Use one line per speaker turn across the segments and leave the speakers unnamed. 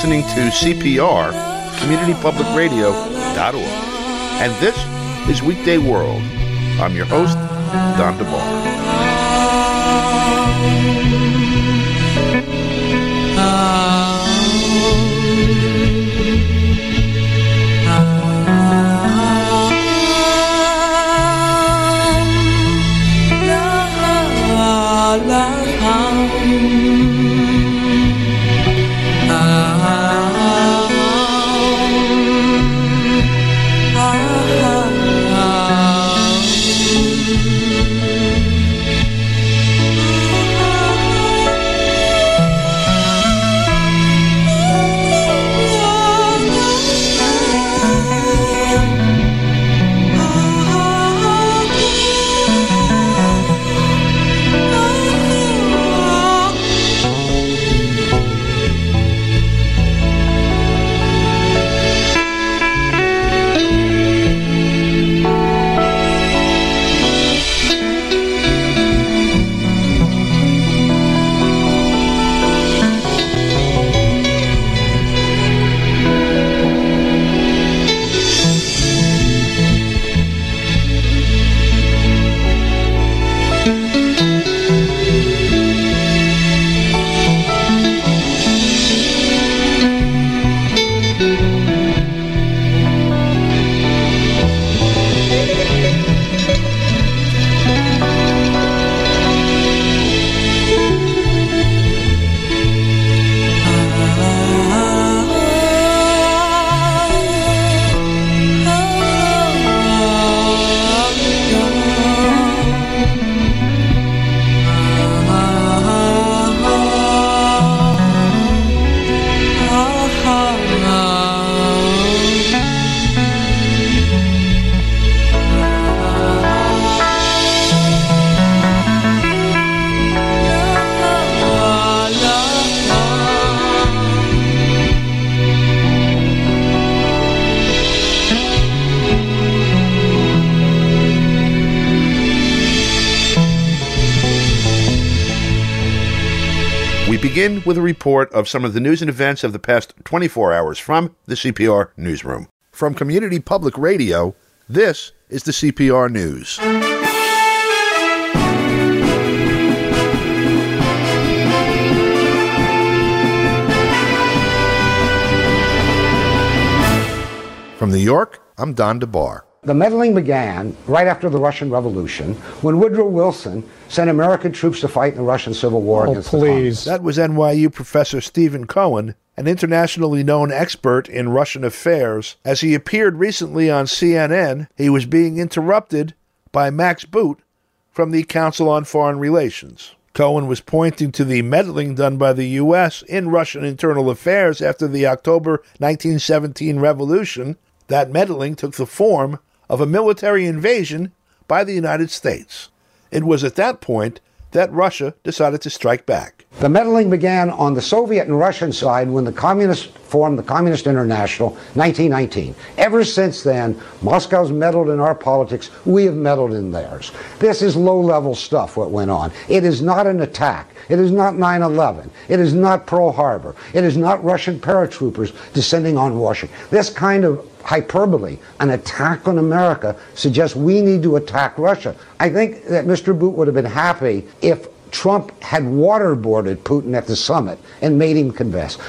listening to CPR, CommunityPublicRadio.org. And this is Weekday World. I'm your host, Don DeBar. Begin with a report of some of the news and events of the past 24 hours from the CPR Newsroom. From Community Public Radio, this is the CPR News. From New York, I'm Don DeBar.
The meddling began right after the Russian Revolution when Woodrow Wilson sent American troops to fight in the Russian Civil War against the communists.
That was NYU professor Stephen Cohen, an internationally known expert in Russian affairs. As he appeared recently on CNN, he was being interrupted by Max Boot from the Council on Foreign Relations. Cohen was pointing to the meddling done by the U.S. in Russian internal affairs after the October 1917 revolution. That meddling took the form of a military invasion by the United States. It was at that point that Russia decided to strike back.
The meddling began on the Soviet and Russian side when the communists formed the Communist International, 1919. Ever since then, Moscow's meddled in our politics. We have meddled in theirs. This is low-level stuff, what went on. It is not an attack. It is not 9/11. It is not Pearl Harbor. It is not Russian paratroopers descending on Washington. This kind of hyperbole, an attack on America, suggests we need to attack Russia. I think that Mr. Boot would have been happy if Trump had waterboarded Putin at the summit and made him confess.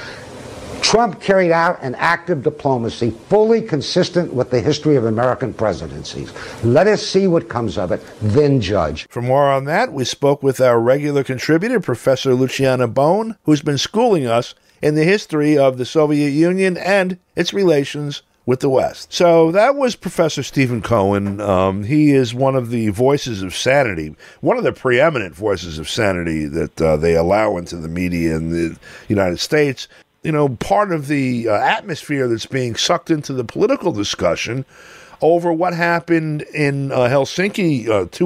Trump carried out an act of diplomacy fully consistent with the history of American presidencies. Let us see what comes of it, then judge.
For more on that, we spoke with our regular contributor, Professor Luciana Bone, who's been schooling us in the history of the Soviet Union and its relations with the West. So that was Professor Stephen Cohen. He is one of the voices of sanity, one of the preeminent voices of sanity that they allow into the media in the United States. You know, part of the atmosphere that's being sucked into the political discussion over what happened in Helsinki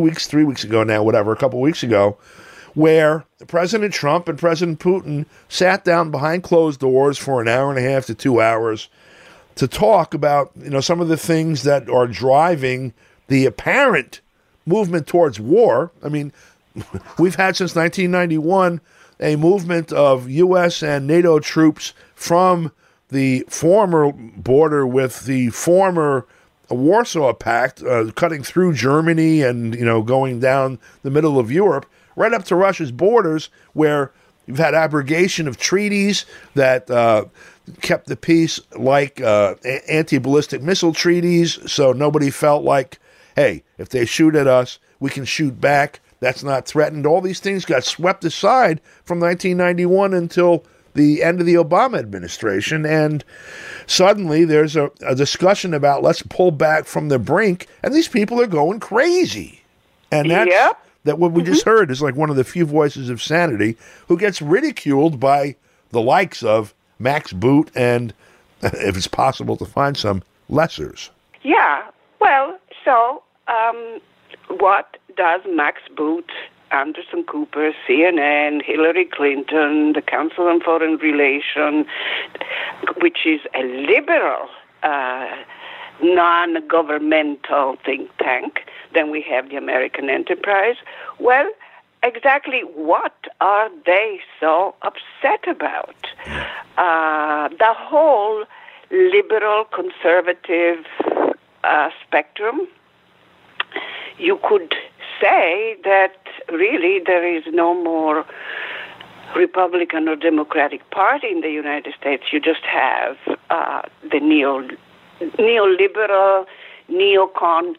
3 weeks ago now, whatever, a couple weeks ago, where President Trump and President Putin sat down behind closed doors for an hour and a half to 2 hours to talk about, you know, some of the things that are driving the apparent movement towards war. I mean, we've had since 1991 a movement of U.S. and NATO troops from the former border with the former Warsaw Pact, cutting through Germany and, going down the middle of Europe, right up to Russia's borders, where you've had abrogation of treaties that kept the peace, like anti-ballistic missile treaties, so nobody felt like, hey, if they shoot at us, we can shoot back. That's not threatened. All these things got swept aside from 1991 until the end of the Obama administration, and suddenly there's a discussion about let's pull back from the brink, and these people are going crazy. And that's that what we just heard is like one of the few voices of sanity who gets ridiculed by the likes of Max Boot and, if it's possible to find some, lessers.
Yeah. Well, so what does Max Boot, Anderson Cooper, CNN, Hillary Clinton, the Council on Foreign Relations, which is a liberal, non-governmental think tank. Then we have the American Enterprise. Well, exactly what are they so upset about? The whole liberal conservative spectrum, you could say that really there is no more Republican or Democratic Party in the United States. You just have the neoliberal, neocon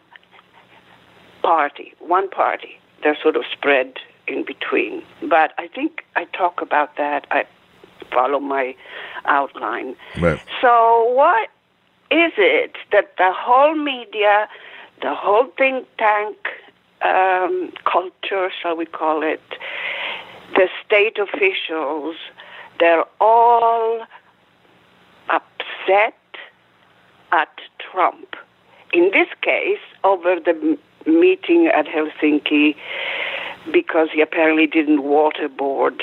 party, one party. They're sort of spread in between. But I think I talk about that. I follow my outline.
Right.
So what is it that the whole media, the whole think tank culture, shall we call it, the state officials, they're all upset at Trump. In this case, over the meeting at Helsinki, because he apparently didn't waterboard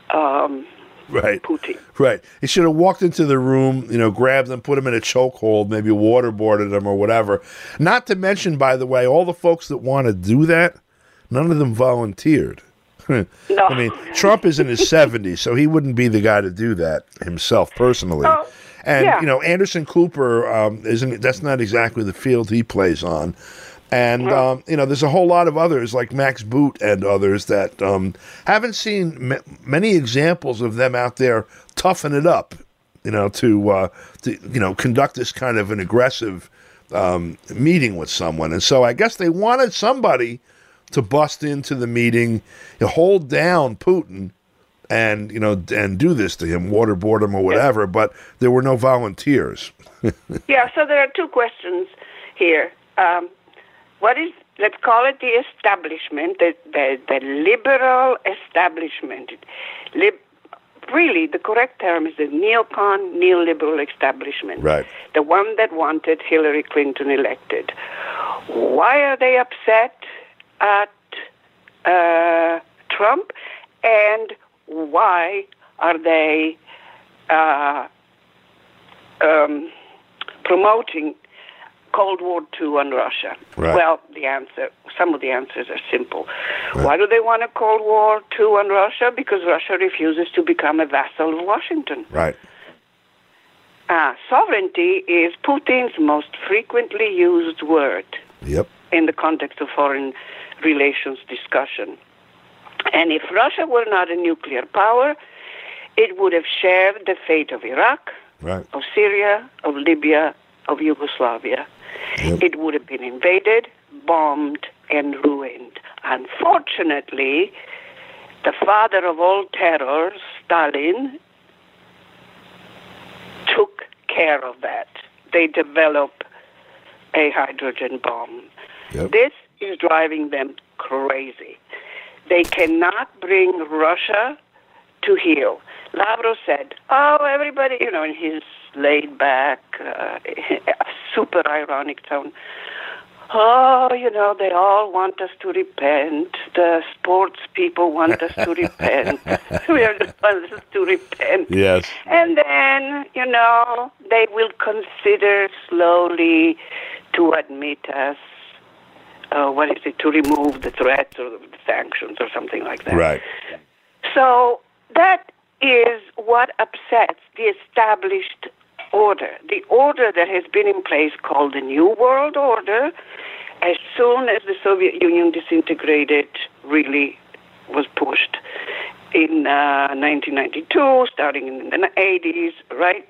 Putin.
Right. He should have walked into the room, grabbed them, put them in a chokehold, maybe waterboarded them or whatever. Not to mention, by the way, all the folks that want to do that, none of them volunteered.
No.
I mean, Trump is in his 70s, so he wouldn't be the guy to do that himself personally.
Oh,
and,
yeah.
Anderson Cooper, that's not exactly the field he plays on. And, there's a whole lot of others like Max Boot and others that haven't seen many examples of them out there toughen it up, to conduct this kind of an aggressive meeting with someone. And so I guess they wanted somebody to bust into the meeting, hold down Putin and, and do this to him, waterboard him or whatever, but there were no volunteers.
Yeah, so there are two questions here. What is, let's call it the establishment, the liberal establishment. Really, the correct term is the neocon, neoliberal establishment.
Right.
The one that wanted Hillary Clinton elected. Why are they upset at Trump? And why are they promoting Cold War II on Russia?
Right.
Well, some of the answers are simple. Right. Why do they want a Cold War II on Russia? Because Russia refuses to become a vassal of Washington.
Right.
Sovereignty is Putin's most frequently used word.
Yep.
In the context of foreign relations discussion. And if Russia were not a nuclear power, it would have shared the fate of Iraq,
right,
of Syria, of Libya, of Yugoslavia.
Yep.
It would have been invaded, bombed, and ruined. Unfortunately, the father of all terror, Stalin, took care of that. They developed a hydrogen bomb.
Yep.
This is driving them crazy. They cannot bring Russia to heel. Lavrov said, everybody, in his laid-back, super ironic tone, they all want us to repent. The sports people want us to repent. We are the ones to repent.
Yes.
And then, they will consider slowly to admit us, to remove the threats or the sanctions or something like that.
Right.
So that is what upsets the established order, the order that has been in place called the New World Order, as soon as the Soviet Union disintegrated, really was pushed in 1992, starting in the 80s, right?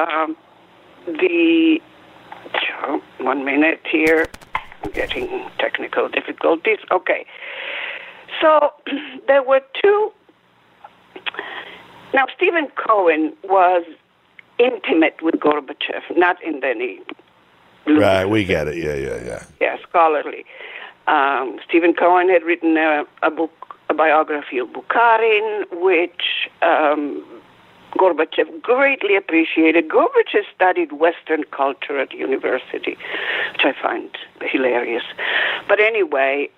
One minute here, I'm getting technical difficulties. Okay. So there were two. Now, Stephen Cohen was intimate with Gorbachev, not in any...
Right, we get it. Yeah.
Yeah, scholarly. Stephen Cohen had written a book, a biography of Bukharin, which Gorbachev greatly appreciated. Gorbachev studied Western culture at university, which I find hilarious. But anyway,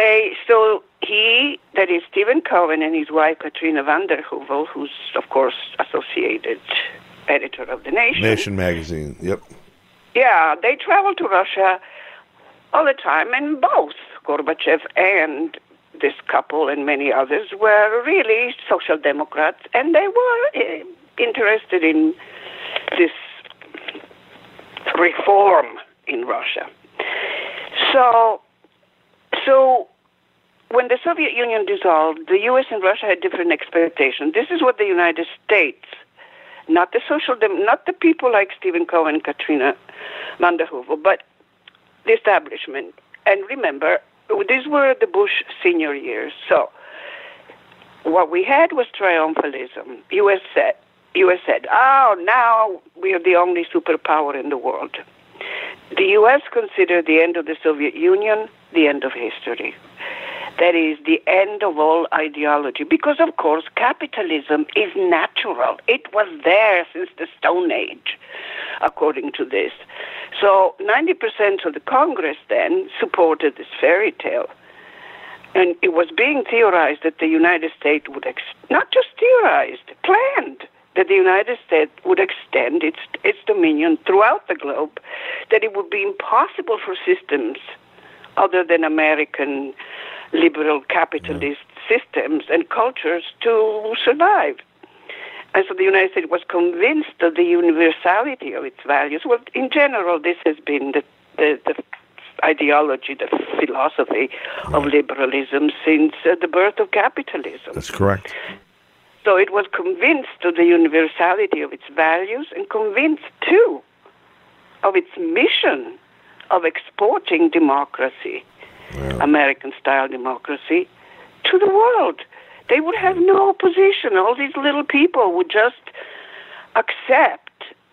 that is Stephen Cohen and his wife Katrina van der Heuvel, who's, of course, associated editor of The Nation.
Nation magazine, yep.
Yeah, they traveled to Russia all the time, and both Gorbachev and this couple and many others were really social democrats, and they were interested in this reform in Russia. So when the Soviet Union dissolved, the U.S. and Russia had different expectations. This is what the United States, not the people like Stephen Cohen and Katrina van der Heuvel, but the establishment. And remember, these were the Bush senior years. So what we had was triumphalism. U.S. said, oh, now we are the only superpower in the world. The U.S. considered the end of the Soviet Union the end of history. That is the end of all ideology. Because, of course, capitalism is natural. It was there since the Stone Age, according to this. So 90% of the Congress then supported this fairy tale. And it was being theorized that the United States would, not just theorized, planned, that the United States would extend its dominion throughout the globe, that it would be impossible for systems other than American liberal capitalist systems and cultures to survive. And so the United States was convinced of the universality of its values. Well, in general, this has been the ideology, the philosophy of liberalism since the birth of capitalism.
That's correct.
So it was convinced of the universality of its values and convinced, too, of its mission of exporting democracy, American-style democracy, to the world. They would have no opposition. All these little people would just accept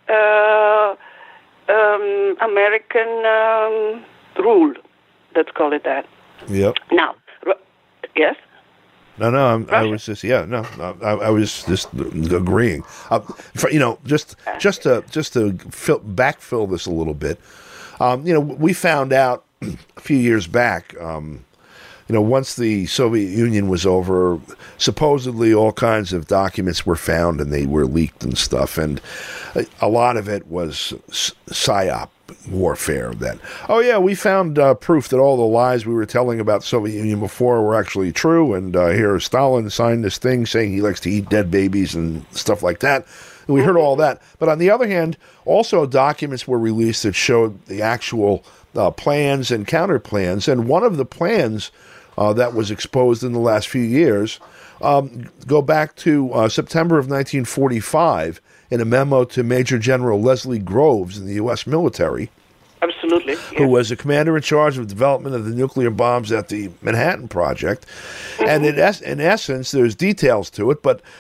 American rule. Let's call it that.
Yep.
Now, yes?
No, I was just I was just agreeing. Just to backfill this a little bit. We found out a few years back. Once the Soviet Union was over, supposedly all kinds of documents were found and they were leaked and stuff, and a lot of it was psyop warfare. That, we found proof that all the lies we were telling about Soviet Union before were actually true, and here Stalin signed this thing saying he likes to eat dead babies and stuff like that. And we heard all that. But on the other hand, also documents were released that showed the actual plans and counter plans, and one of the plans that was exposed in the last few years go back to September of 1945 in a memo to Major General Leslie Groves in the U.S. military.
Absolutely. Yes.
Who was the commander in charge of development of the nuclear bombs at the Manhattan Project. And in essence, there's details to it, but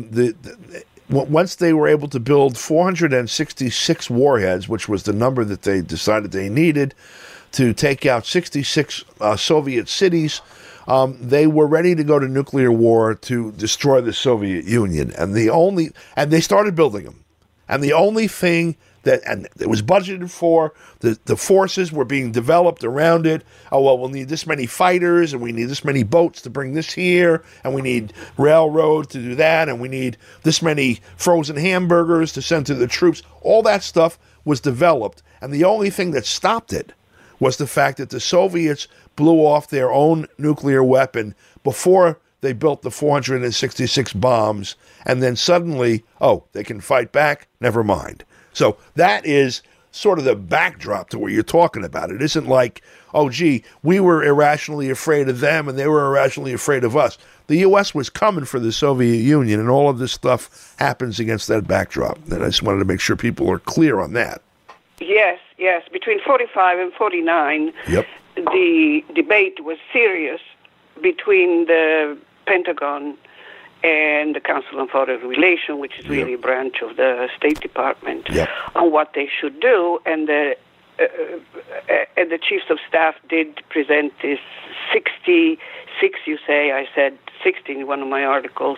once they were able to build 466 warheads, which was the number that they decided they needed to take out 66 Soviet cities, they were ready to go to nuclear war to destroy the Soviet Union. And they started building them. And the only thing and it was budgeted for, the forces were being developed around it. We'll need this many fighters, and we need this many boats to bring this here, and we need railroad to do that, and we need this many frozen hamburgers to send to the troops. All that stuff was developed, and the only thing that stopped it was the fact that the Soviets blew off their own nuclear weapon before they built the 466 bombs, and then suddenly, they can fight back? Never mind. So that is sort of the backdrop to what you're talking about. It isn't like, oh, gee, we were irrationally afraid of them and they were irrationally afraid of us. The U.S. was coming for the Soviet Union, and all of this stuff happens against that backdrop. And I just wanted to make sure people are clear on that.
Yes. Between 45 and 49, the debate was serious between the Pentagon and the Council on Foreign Relations, which is really a branch of the State Department, on what they should do. And the chiefs of staff did present this 66, you say, I said 60 in one of my articles.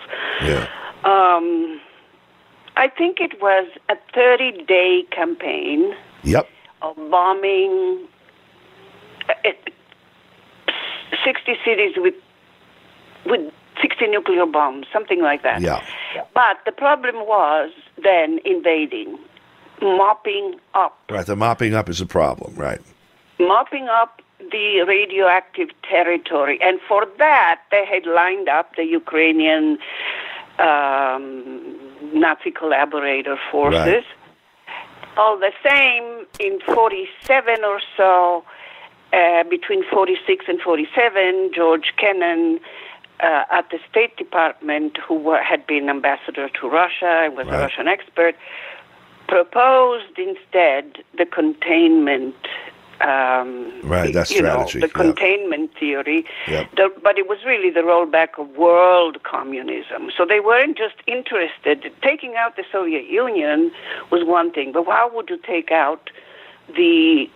I think it was a 30-day campaign of bombing 60 cities with 60 nuclear bombs, something like that. But the problem was then invading, mopping up.
Right, the mopping up is a problem, right.
Mopping up the radioactive territory. And for that, they had lined up the Ukrainian Nazi collaborator forces.
Right.
All the same, in 47 or so, between 46 and 47, George Kennan, at the State Department, who had been ambassador to Russia and was a Russian expert, proposed instead the containment
that strategy.
The containment theory. But it was really the rollback of world communism. So they weren't just interested. Taking out the Soviet Union was one thing, but how would you take out the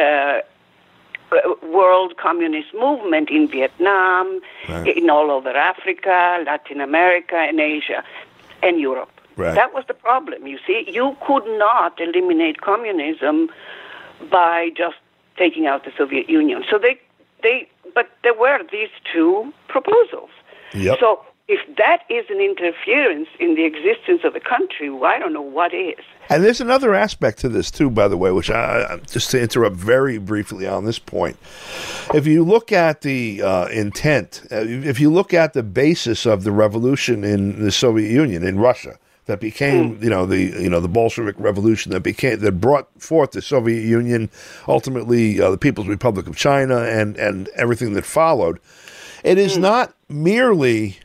world communist movement in Vietnam, in all over Africa, Latin America, and Asia, and Europe? That was the problem, you see. You could not eliminate communism by just taking out the Soviet Union. So but there were these two proposals. So if that is an interference in the existence of the country, well, I don't know what is.
And there's another aspect to this, too, by the way, which just to interrupt very briefly on this point. If you look at the intent, if you look at the basis of the revolution in the Soviet Union, in Russia, that became, the Bolshevik Revolution that brought forth the Soviet Union, ultimately the People's Republic of China, and everything that followed. It is not merely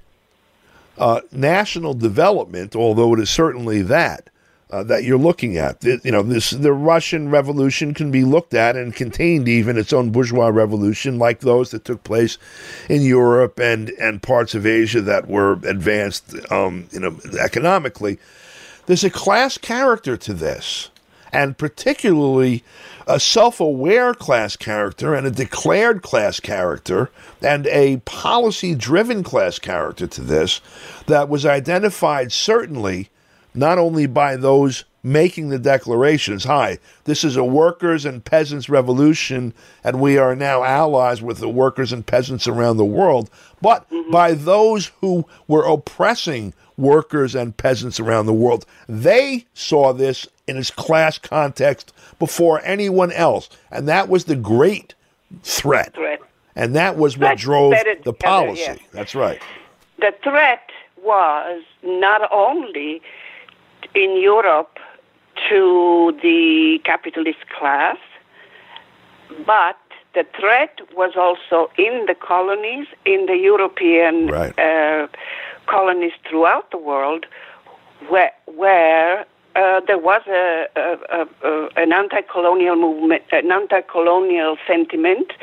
national development, although it is certainly that you're looking at. The Russian Revolution can be looked at and contained even its own bourgeois revolution, like those that took place in Europe and parts of Asia that were advanced, economically. There's a class character to this, and particularly a self-aware class character and a declared class character and a policy-driven class character to this that was identified certainly not only by those making the declarations, hi, this is a workers' and peasants' revolution, and we are now allies with the workers and peasants around the world, but by those who were oppressing workers and peasants around the world. They saw this in its class context before anyone else, and that was the great threat. And that was what drove the policy. Yes. That's right.
The threat was not only in Europe to the capitalist class, but the threat was also in the colonies, in the European colonies throughout the world, where there was an anti-colonial movement, an anti-colonial sentiment.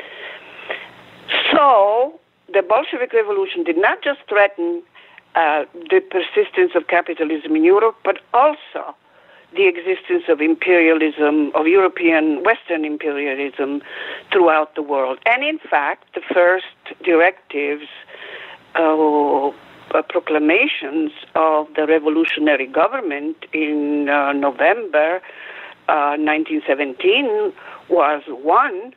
So the Bolshevik Revolution did not just threaten the persistence of capitalism in Europe, but also the existence of imperialism, of European Western imperialism throughout the world. And in fact, the first directives, proclamations of the revolutionary government in November 1917 was one,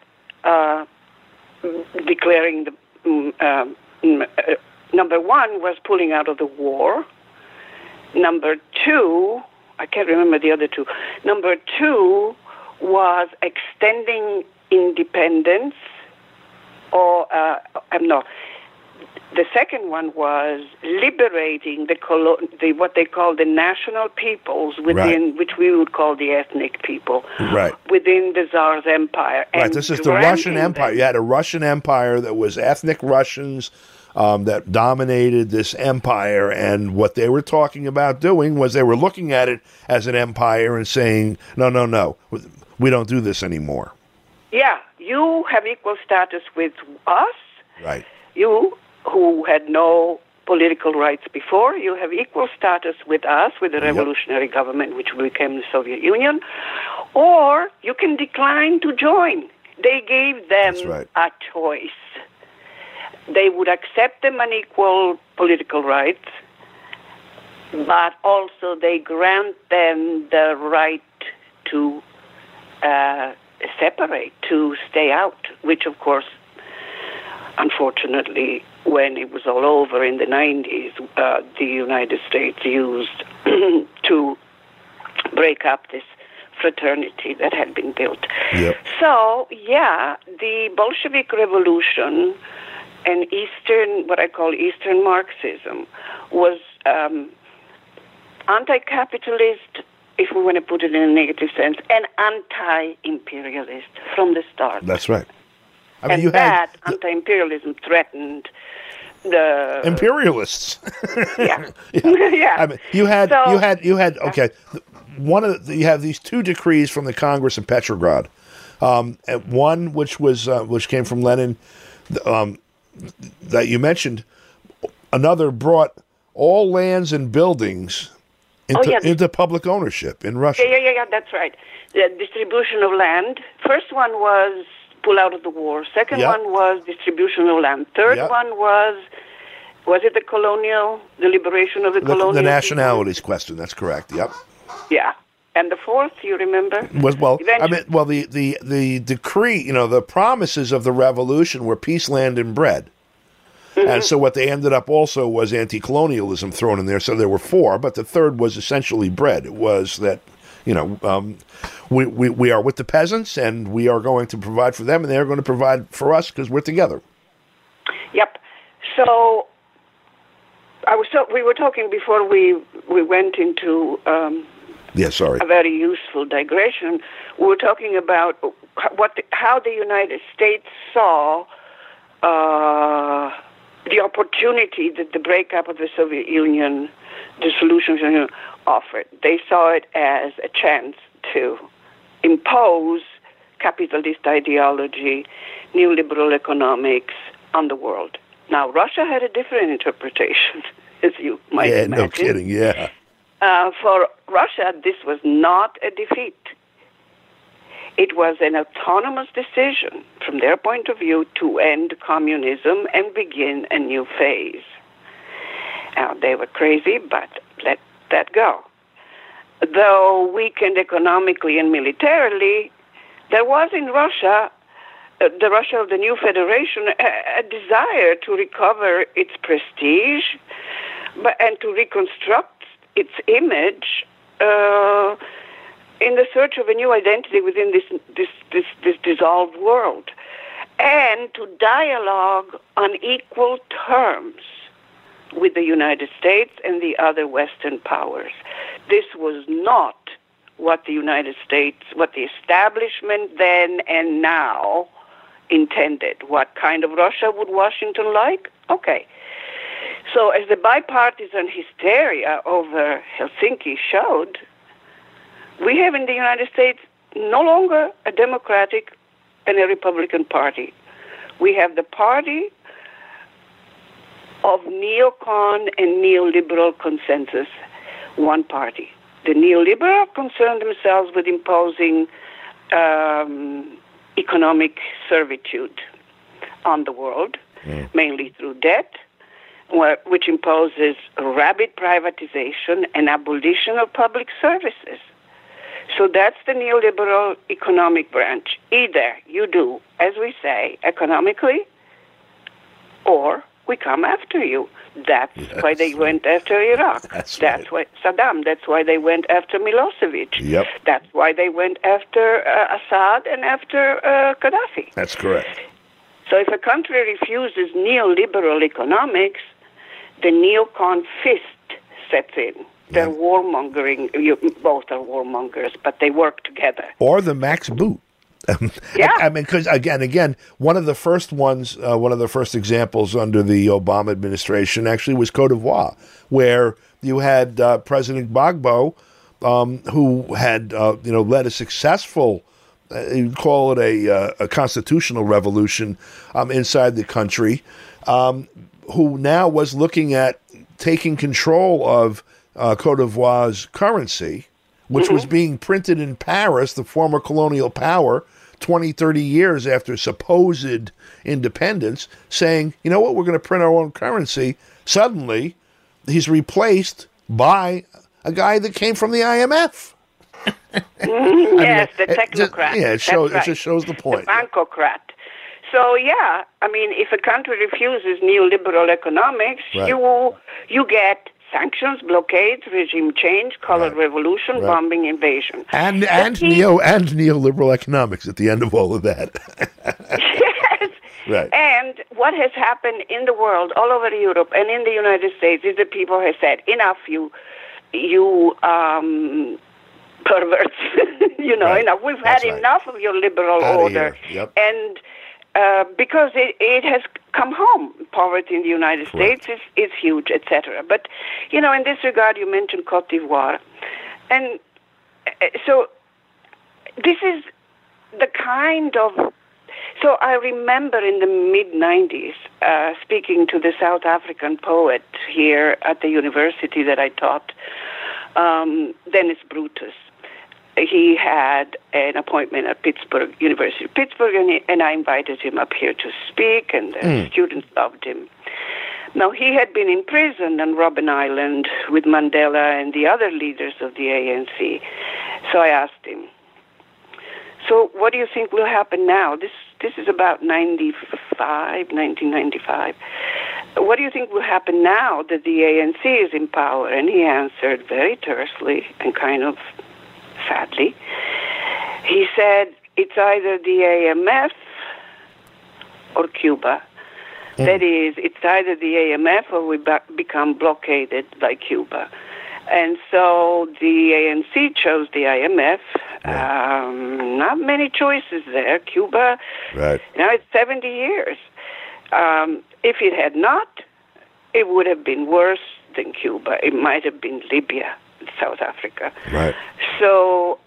declaring the number one was pulling out of the war. Number two, I can't remember the other two. Number two was extending independence, or The second one was liberating what they call the national peoples within, which we would call the ethnic people, within the Tsar's empire.
Right, this is the Russian Empire. You had a Russian Empire that was ethnic Russians that dominated this empire, and what they were talking about doing was they were looking at it as an empire and saying, no, we don't do this anymore.
Yeah, you have equal status with us.
Right.
You, who had no political rights before, you have equal status with us, with the revolutionary government, which became the Soviet Union, or you can decline to join. They gave them a choice. They would accept them unequal political rights, but also they grant them the right to separate, to stay out, which, of course, unfortunately, when it was all over in the 90s, the United States used to break up this fraternity that had been built.
Yep.
So, the Bolshevik Revolution and what I call Eastern Marxism, was anti-capitalist, if we want to put it in a negative sense, and anti-imperialist from the start.
That's right.
I mean, anti-imperialism threatened the
imperialists.
Yeah.
I mean, you had you have these two decrees from the Congress in Petrograd. One which came from Lenin, that you mentioned. Another brought all lands and buildings into public ownership in Russia.
Yeah, that's right. The distribution of land. First one was pull out of the war. Second one was distribution of land. Third one was it the liberation of the colonial?
The nationalities question, that's correct, yep.
Yeah. And the fourth, you remember?
The decree, the promises of the revolution were peace, land, and bread. Mm-hmm. And so what they ended up also was anti-colonialism thrown in there. So there were four, but the third was essentially bread. It was that, we are with the peasants, and we are going to provide for them, and they're going to provide for us because we're together.
Yep. So we were talking before we went into a very useful digression. We were talking about how the United States saw the opportunity that the breakup of the Soviet Union, the solution offered. They saw it as a chance to impose capitalist ideology, neoliberal economics on the world. Now, Russia had a different interpretation, as you might imagine.
No kidding, yeah.
For Russia, this was not a defeat. It was an autonomous decision, from their point of view, to end communism and begin a new phase. Now, they were crazy, but let that go. Though weakened economically and militarily, there was in Russia, the Russia of the new federation, a desire to recover its prestige and to reconstruct its image in the search of a new identity within this dissolved world, and to dialogue on equal terms with the United States and the other Western powers. This was not what the United States, what the establishment then and now intended. What kind of Russia would Washington like? Okay. So as the bipartisan hysteria over Helsinki showed, we have in the United States no longer a Democratic and a Republican Party. We have the party of neocon and neoliberal consensus, one party. The neoliberal concerned themselves with imposing economic servitude on the world, mainly through debt, which imposes rapid privatization and abolition of public services. So that's the neoliberal economic branch. Either you do, as we say, economically, or we come after you. That's why they went after Iraq. That's why Saddam. That's why they went after Milosevic.
Yep.
That's why they went after Assad and after Gaddafi.
That's correct.
So if a country refuses neoliberal economics, the neocon fist sets in. They're warmongering. Both are warmongers, but they work together.
Or the max boot.
Yeah.
I mean, because again, one of the first examples under the Obama administration actually was Cote d'Ivoire, where you had President Gbagbo, who had led a successful, you'd call it a constitutional revolution inside the country, who now was looking at taking control of Cote d'Ivoire's currency, which was being printed in Paris, the former colonial power, 20, 30 years after supposed independence, saying, you know what, we're going to print our own currency. Suddenly, he's replaced by a guy that came from the IMF.
Yes, the technocrat.
It just shows the point.
The bankocrat. So, yeah, I mean, if a country refuses neoliberal economics, you get sanctions, blockades, regime change, color revolution, bombing, invasion.
And neoliberal economics at the end of all of that.
Yes.
Right.
And what has happened in the world, all over Europe and in the United States, is that people have said, enough, you perverts. Enough. We've had enough of your liberal order.
Yep.
And because it has come home. Poverty in the United States is huge, etc. But, in this regard, you mentioned Cote d'Ivoire. And so this is the kind of... So I remember in the mid-'90s speaking to the South African poet here at the university that I taught, Dennis Brutus. He had an appointment at University of Pittsburgh, and I invited him up here to speak, and the students loved him. Now, he had been in prison on Robben Island with Mandela and the other leaders of the ANC. So I asked him, so what do you think will happen now? This is about 1995. What do you think will happen now that the ANC is in power? And he answered very tersely and kind of sadly. He said, it's either the AMF or Cuba. That is, it's either the AMF or we become blockaded by Cuba. And so the ANC chose the IMF. Not many choices there. Cuba, now it's 70 years. If it had not, it would have been worse than Cuba. It might have been Libya, South Africa.
Right.
So,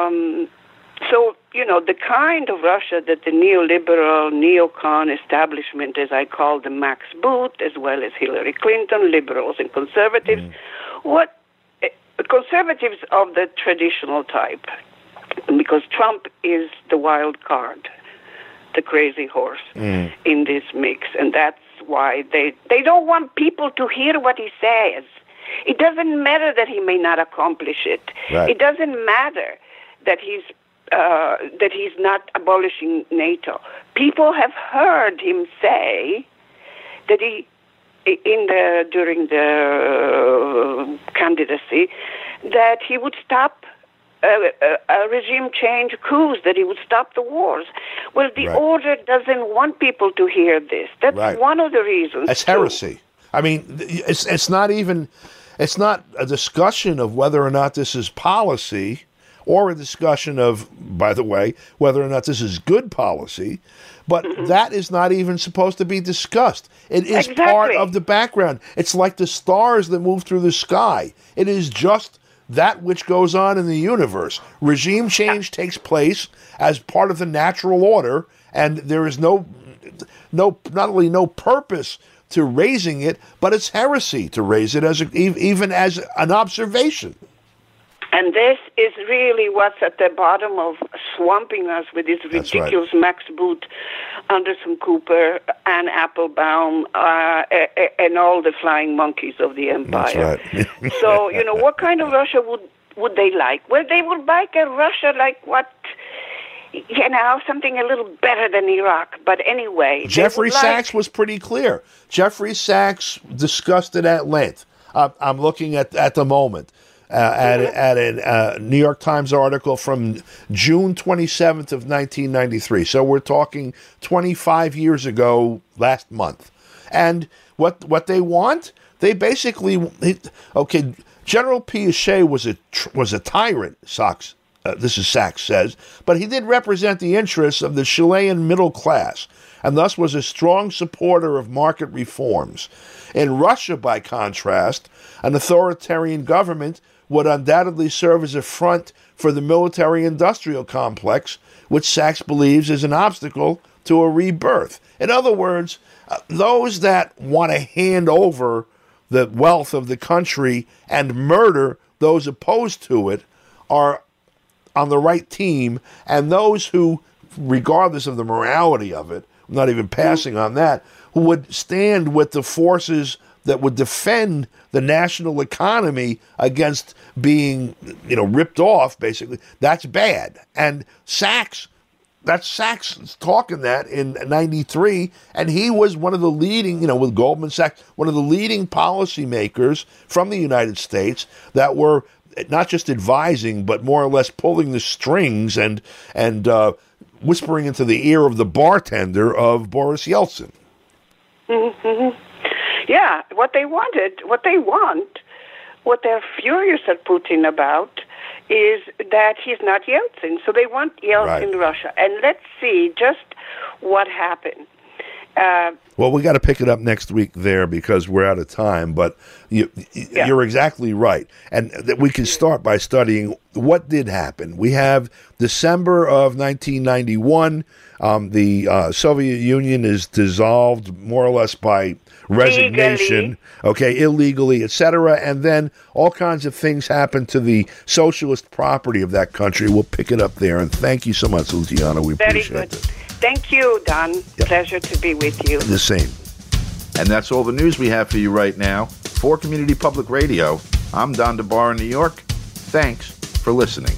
the kind of Russia that the neoliberal, neocon establishment, as I call the Max Boot, as well as Hillary Clinton, liberals and conservatives, conservatives of the traditional type, because Trump is the wild card, the crazy horse in this mix, and that's why they don't want people to hear what he says. It doesn't matter that he may not accomplish it.
Right.
It doesn't matter that he's not abolishing NATO. People have heard him say that during the candidacy, that he would stop a regime change coups, that he would stop the wars. Well, the order doesn't want people to hear this. That's one of the reasons.
It's heresy. I mean, it's not even... It's not a discussion of whether or not this is policy or a discussion of, by the way, whether or not this is good policy, but that is not even supposed to be discussed. It is part of the background. It's like the stars that move through the sky. It is just that which goes on in the universe. Regime change takes place as part of the natural order, and there is not only no purpose to raising it, but it's heresy to raise it even as an observation.
And this is really what's at the bottom of swamping us with this ridiculous Max Boot, Anderson Cooper, Anne Applebaum, and all the flying monkeys of the empire.
That's right.
So, what kind of Russia would they like? Well, they would like a Russia like what... something a little better than Iraq. But anyway...
Jeffrey Sachs was pretty clear. Jeffrey Sachs discussed it at length. I'm looking at the moment. at a New York Times article from June 27th of 1993. So we're talking 25 years ago last month. And what they want, they basically, General Piaget was a tyrant, Sachs. This is Sachs says, but he did represent the interests of the Chilean middle class, and thus was a strong supporter of market reforms. In Russia, by contrast, an authoritarian government would undoubtedly serve as a front for the military-industrial complex, which Sachs believes is an obstacle to a rebirth. In other words, those that want to hand over the wealth of the country and murder those opposed to it are on the right team, and those who, regardless of the morality of it, I'm not even passing on that, who would stand with the forces that would defend the national economy against being, ripped off, basically, that's bad. And Sachs talking that in 93, and he was one of the leading, with Goldman Sachs, one of the leading policymakers from the United States that were not just advising, but more or less pulling the strings and whispering into the ear of the bartender of Boris Yeltsin.
Mm-hmm. Yeah, what they want, what they're furious at Putin about is that he's not Yeltsin. So they want Yeltsin Russia. And let's see just what happened.
Well, we got to pick it up next week there because we're out of time, but you're exactly right. And we can start by studying what did happen. We have December of 1991. The Soviet Union is dissolved more or less by resignation, illegally, etc. And then all kinds of things happen to the socialist property of that country. We'll pick it up there. And thank you so much, Luciana. We appreciate it.
Thank you, Don. Yep. Pleasure to be with you.
The same.
And that's all the news we have for you right now. For Community Public Radio, I'm Don DeBar in New York. Thanks for listening.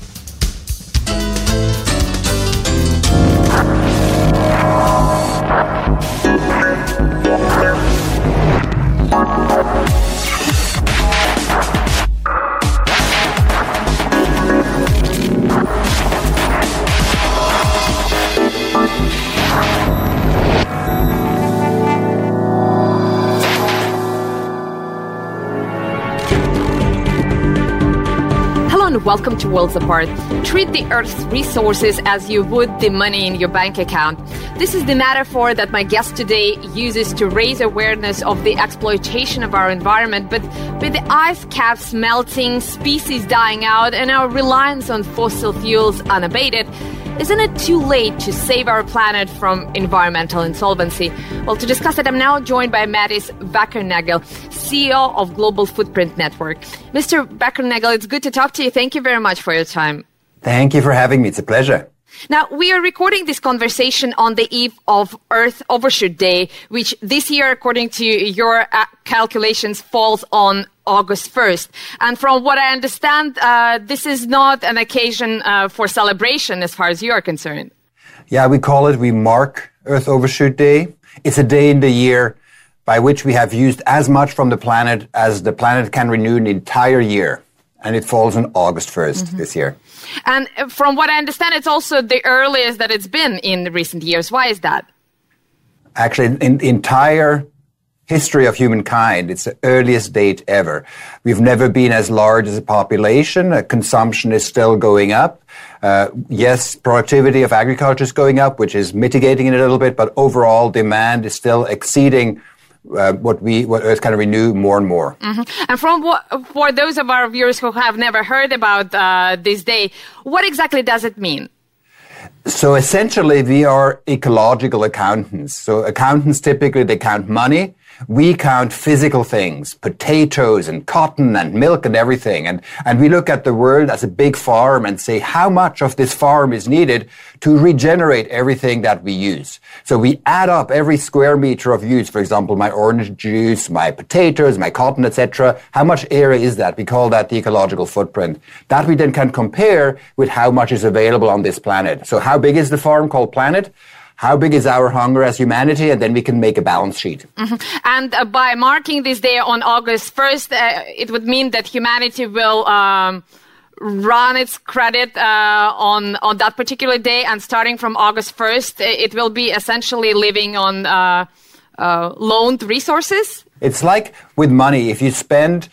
Welcome to Worlds Apart. Treat the Earth's resources as you would the money in your bank account. This is the metaphor that my guest today uses to raise awareness of the exploitation of our environment. But with the ice caps melting, species dying out, and our reliance on fossil fuels unabated, isn't it too late to save our planet from environmental insolvency? Well, to discuss it, I'm now joined by Matthijs Wackernagel, CEO of Global Footprint Network. Mr. Wackernagel, it's good to talk to you. Thank you very much for your time.
Thank you for having me. It's a pleasure.
Now, we are recording this conversation on the eve of Earth Overshoot Day, which this year, according to your calculations, falls on August 1st. And from what I understand, this is not an occasion for celebration as far as you are concerned.
Yeah, we mark Earth Overshoot Day. It's a day in the year by which we have used as much from the planet as the planet can renew an entire year. And it falls on August 1st this year.
And from what I understand, it's also the earliest that it's been in recent years. Why is that?
Actually, in the entire history of humankind, it's the earliest date ever. We've never been as large as a population. Consumption is still going up. Yes, productivity of agriculture is going up, which is mitigating it a little bit, but overall demand is still exceeding what Earth can renew more and more.
And for those of our viewers who have never heard about this day, what exactly does it mean?
So essentially, we are ecological accountants. So accountants typically, they count money. We count physical things, potatoes and cotton and milk and everything. And we look at the world as a big farm and say how much of this farm is needed to regenerate everything that we use. So we add up every square meter of use, for example, my orange juice, my potatoes, my cotton, etc. How much area is that? We call that the ecological footprint. That we then can compare with how much is available on this planet. So how big is the farm called planet? how big is our hunger as humanity, and then we can make a balance sheet.
Mm-hmm. And by marking this day on August 1st, it would mean that humanity will run its credit on that particular day, and starting from August 1st, it will be essentially living on loaned resources.
It's like with money, if you spend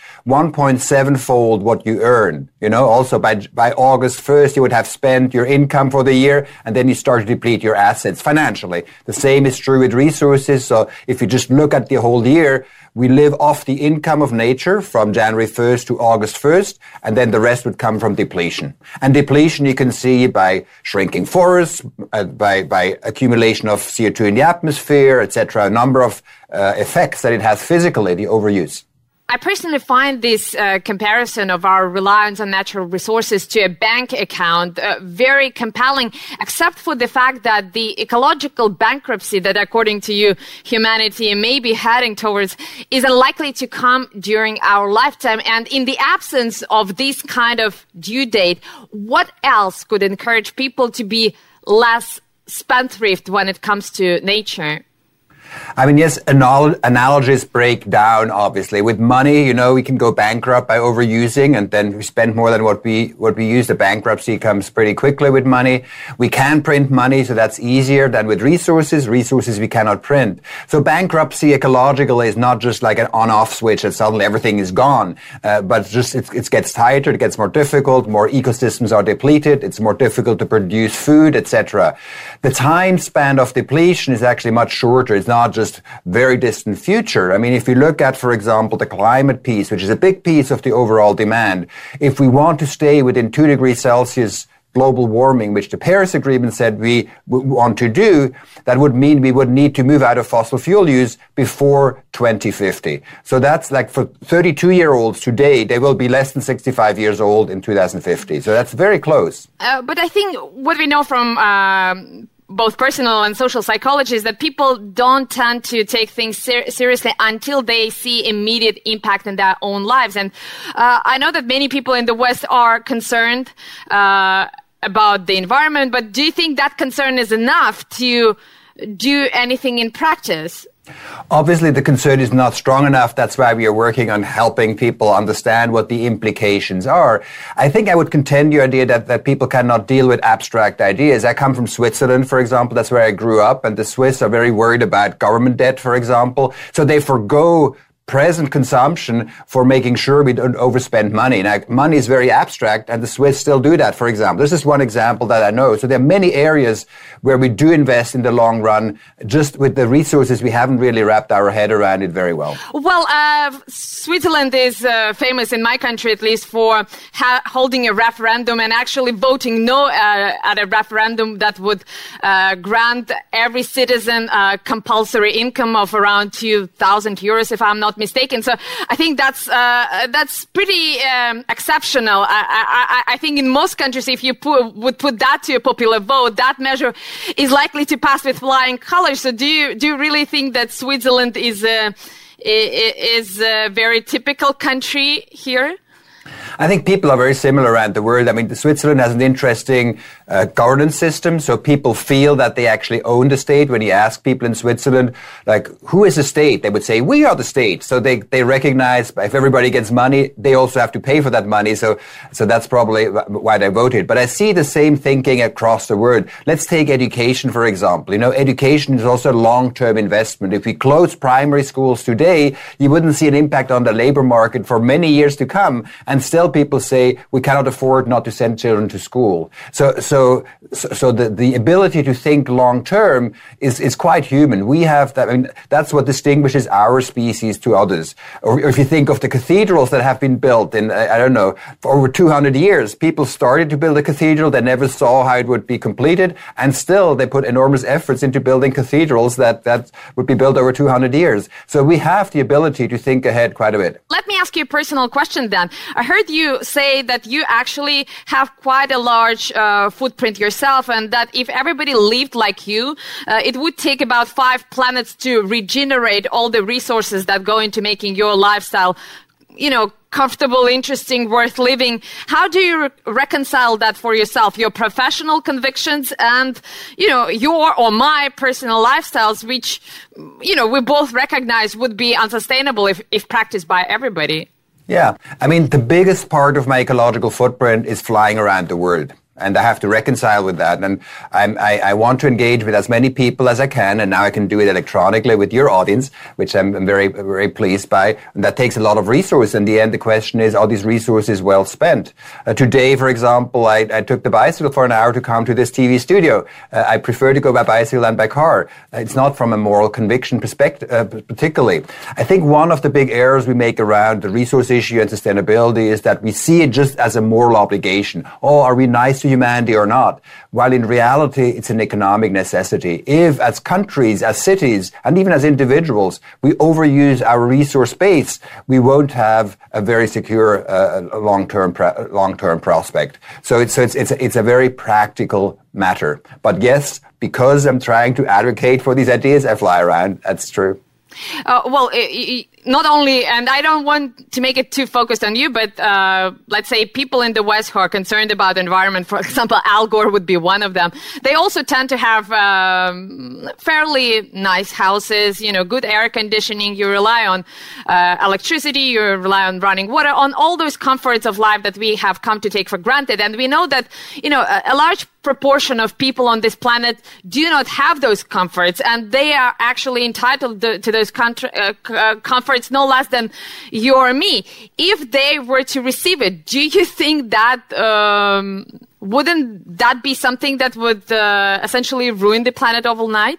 1.7-fold what you earn, also by August 1st, you would have spent your income for the year, and then you start to deplete your assets financially. The same is true with resources. So if you just look at the whole year, we live off the income of nature from January 1st to August 1st, and then the rest would come from depletion. And depletion you can see by shrinking forests, by accumulation of CO2 in the atmosphere, etc., a number of effects that it has physically, the overuse.
I personally find this comparison of our reliance on natural resources to a bank account very compelling, except for the fact that the ecological bankruptcy that, according to you, humanity may be heading towards is unlikely to come during our lifetime. And in the absence of this kind of due date, what else could encourage people to be less spendthrift when it comes to nature?
I mean, yes, analogies break down, obviously. With money, we can go bankrupt by overusing, and then we spend more than what we use. The bankruptcy comes pretty quickly with money. We can print money, so that's easier than with resources. Resources we cannot print. So bankruptcy ecologically is not just like an on-off switch that suddenly everything is gone, but just it gets tighter, it gets more difficult, more ecosystems are depleted, it's more difficult to produce food, etc. The time span of depletion is actually much shorter. It's not just very distant future. I mean, if you look at, for example, the climate piece, which is a big piece of the overall demand, if we want to stay within 2 degrees Celsius global warming, which the Paris Agreement said we want to do, that would mean we would need to move out of fossil fuel use before 2050. So that's like for 32-year-olds today, they will be less than 65 years old in 2050. So that's very close.
But I think what we know from both personal and social psychology is that people don't tend to take things seriously until they see immediate impact in their own lives. And I know that many people in the West are concerned about the environment, but do you think that concern is enough to do anything in practice?
Obviously, the concern is not strong enough. That's why we are working on helping people understand what the implications are. I think I would contend your idea that people cannot deal with abstract ideas. I come from Switzerland, for example. That's where I grew up. And the Swiss are very worried about government debt, for example. So they forgo present consumption for making sure we don't overspend money. Now, money is very abstract, and the Swiss still do that, for example. This is one example that I know. So there are many areas where we do invest in the long run. Just with the resources, we haven't really wrapped our head around it very well.
Well, Switzerland is famous, in my country at least, for holding a referendum and actually voting no at a referendum that would grant every citizen a compulsory income of around 2,000 euros, if I'm not mistaken. So I think that's pretty exceptional. I think in most countries, if you would put that to a popular vote, that measure is likely to pass with flying colors. So do you really think that Switzerland is a very typical country here?
I think people are very similar around the world. I mean, Switzerland has an interesting governance system, so people feel that they actually own the state. When you ask people in Switzerland, like, who is the state? They would say, we are the state. So they recognize if everybody gets money, they also have to pay for that money. So that's probably why they voted. But I see the same thinking across the world. Let's take education, for example. Education is also a long-term investment. If we close primary schools today, you wouldn't see an impact on the labor market for many years to come. And still people say we cannot afford not to send children to school. So the ability to think long term is quite human. We have that. I mean, that's what distinguishes our species to others. Or if you think of the cathedrals that have been built in, for over 200 years, people started to build a cathedral. They never saw how it would be completed. And still they put enormous efforts into building cathedrals that would be built over 200 years. So we have the ability to think ahead quite a bit.
Let me ask you a personal question then. I heard you say that you actually have quite a large footprint yourself, and that if everybody lived like you, it would take about 5 planets to regenerate all the resources that go into making your lifestyle comfortable, interesting, worth living. How do you reconcile that for yourself, your professional convictions and, your or my personal lifestyles, which, we both recognize would be unsustainable if practiced by everybody?
Yeah. I mean, the biggest part of my ecological footprint is flying around the world. And I have to reconcile with that. And I want to engage with as many people as I can. And now I can do it electronically with your audience, which I'm very, very pleased by. And that takes a lot of resources. In the end, the question is, are these resources well spent? Today, for example, I took the bicycle for an hour to come to this TV studio. I prefer to go by bicycle than by car. It's not from a moral conviction perspective, particularly. I think one of the big errors we make around the resource issue and sustainability is that we see it just as a moral obligation. Oh, are we nice to humanity or not? While in reality, it's an economic necessity. If as countries, as cities, and even as individuals, we overuse our resource base, we won't have a very secure long-term prospect. So it's a very practical matter. But yes, because I'm trying to advocate for these ideas, I fly around. That's true.
Not only, and I don't want to make it too focused on you, but let's say people in the West who are concerned about the environment, for example, Al Gore would be one of them. They also tend to have fairly nice houses, good air conditioning. You rely on electricity, you rely on running water, on all those comforts of life that we have come to take for granted. And we know that, a large proportion of people on this planet do not have those comforts, and they are actually entitled to those comforts no less than you or me. If they were to receive it, do you think that wouldn't that be something that would essentially ruin the planet overnight?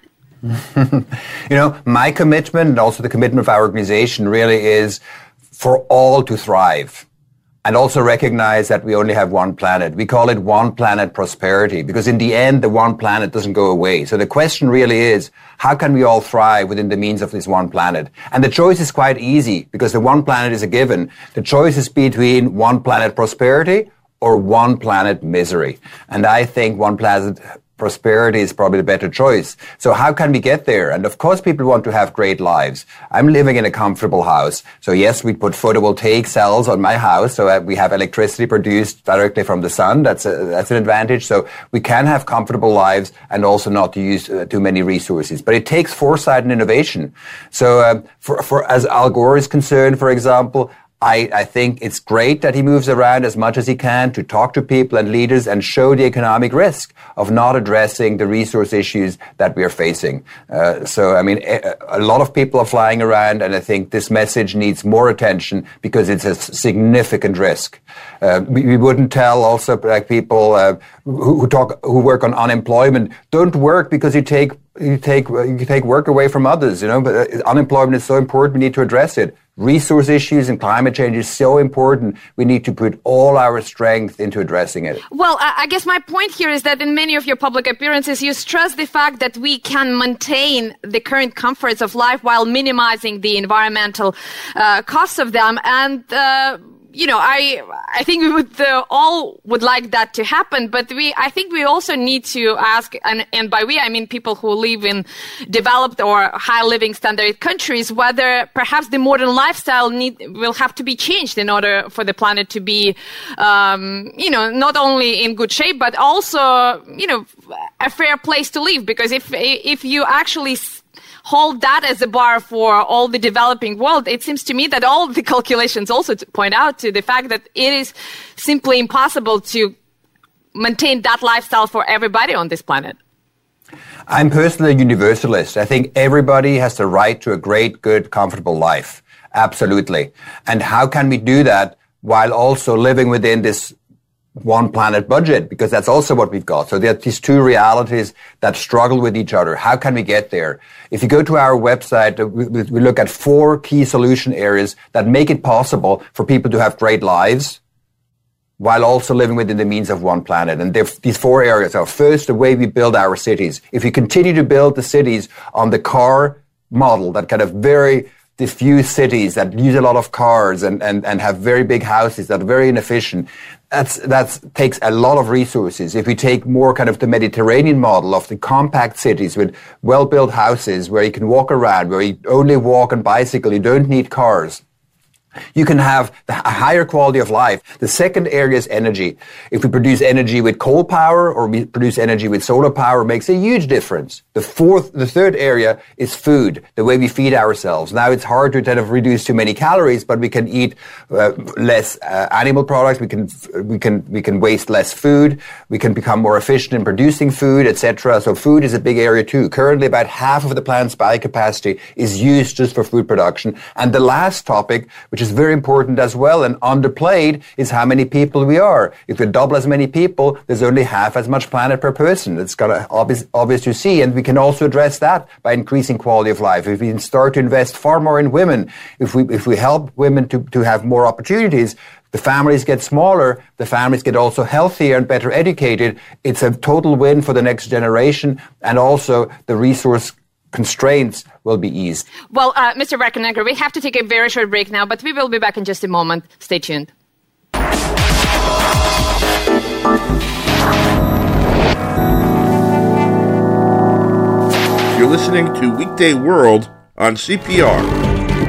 My commitment and also the commitment of our organization really is for all to thrive. And also recognize that we only have one planet. We call it one planet prosperity because in the end, the one planet doesn't go away. So the question really is, how can we all thrive within the means of this one planet? And the choice is quite easy because the one planet is a given. The choice is between one planet prosperity or one planet misery. And I think one planet prosperity is probably the better choice. So how can we get there? And of course, people want to have great lives. I'm living in a comfortable house. So yes, we put photovoltaic cells on my house. So we have electricity produced directly from the sun. That's an advantage. So we can have comfortable lives and also not to use too many resources. But it takes foresight and innovation. So for as Al Gore is concerned, for example, I think it's great that he moves around as much as he can to talk to people and leaders and show the economic risk of not addressing the resource issues that we are facing. A lot of people are flying around, and I think this message needs more attention because it's a significant risk. We wouldn't tell also like people who work on unemployment, don't work because you take work away from others, but unemployment is so important, we need to address it. Resource issues and climate change is so important. We need to put all our strength into addressing it.
Well, I guess my point here is that in many of your public appearances, you stress the fact that we can maintain the current comforts of life while minimizing the environmental costs of them. And I think we would all would like that to happen, but I think we also need to ask, and by we I mean people who live in developed or high living standard countries, whether perhaps the modern lifestyle will have to be changed in order for the planet to be, not only in good shape, but also, a fair place to live. Because if you actually hold that as a bar for all the developing world, it seems to me that all the calculations also point out to the fact that it is simply impossible to maintain that lifestyle for everybody on this planet.
I'm personally a universalist. I think everybody has the right to a great, good, comfortable life. Absolutely. And how can we do that while also living within this one planet budget? Because that's also what we've got. So there are these two realities that struggle with each other. How can we get there? If you go to our website, we look at 4 key solution areas that make it possible for people to have great lives while also living within the means of one planet. And these 4 areas are, first, the way we build our cities. If we continue to build the cities on the car model, that kind of very diffuse cities that use a lot of cars and have very big houses that are very inefficient, that takes a lot of resources. If we take more kind of the Mediterranean model of the compact cities with well-built houses where you can walk around, where you only walk and bicycle, you don't need cars, You can have a higher quality of life. The second area is energy. If we produce energy with coal power or we produce energy with solar power, it makes a huge difference. The third area is food, the way we feed ourselves. Now it's hard to kind of reduce too many calories, but we can eat less animal products. We can waste less food. We can become more efficient in producing food, etc. So food is a big area too. Currently, about half of the planet's biocapacity is used just for food production. And the last topic, which is very important as well and underplayed, is how many people we are. If we double as many people, there's only half as much planet per person. It's kind of obvious to see, and we can also address that by increasing quality of life. If we start to invest far more in women, if we help women to have more opportunities, the families get smaller, the families get also healthier and better educated. It's a total win for the next generation, and also the resource constraints will be eased.
Well, Mr. Brackenegger, we have to take a very short break now, but we will be back in just a moment. Stay tuned.
You're listening to Weekday World on CPR.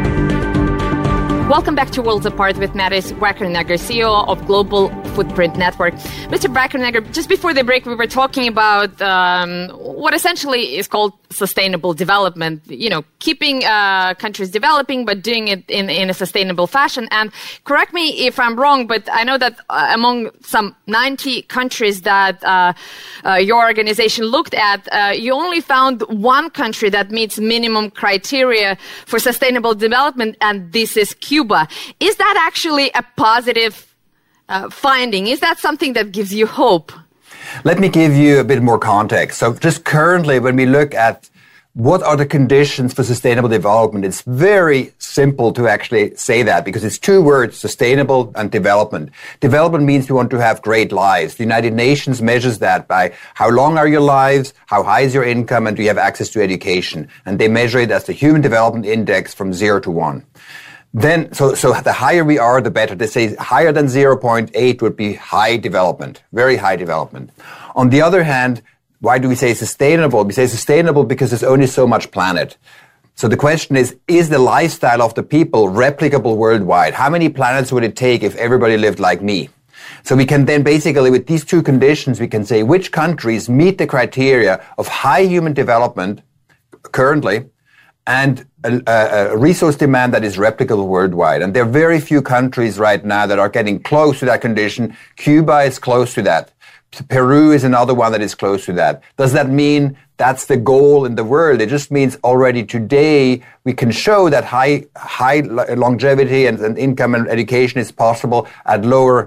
Welcome back to Worlds Apart with Mattis Brackenegger, CEO of Global Footprint Network. Mr. Brackenegger, just before the break, we were talking about what essentially is called sustainable development, keeping countries developing, but doing it in a sustainable fashion. And correct me if I'm wrong, but I know that among some 90 countries that your organization looked at, you only found one country that meets minimum criteria for sustainable development, and this is Cuba. Is that actually a positive finding? Is that something that gives you hope?
Let me give you a bit more context. So just currently, when we look at what are the conditions for sustainable development, it's very simple to actually say that, because it's two words, sustainable and development. Development means we want to have great lives. The United Nations measures that by how long are your lives, how high is your income, and do you have access to education. And they measure it as the Human Development Index from 0 to 1. Then, so the higher we are, the better. They say higher than 0.8 would be high development, very high development. On the other hand, why do we say sustainable? We say sustainable because there's only so much planet. So the question is the lifestyle of the people replicable worldwide? How many planets would it take if everybody lived like me? So we can then basically, with these two conditions, we can say which countries meet the criteria of high human development currently, and a resource demand that is replicable worldwide. And there are very few countries right now that are getting close to that condition. Cuba is close to that. Peru is another one that is close to that. Does that mean that's the goal in the world? It just means already today we can show that high longevity and income and education is possible at lower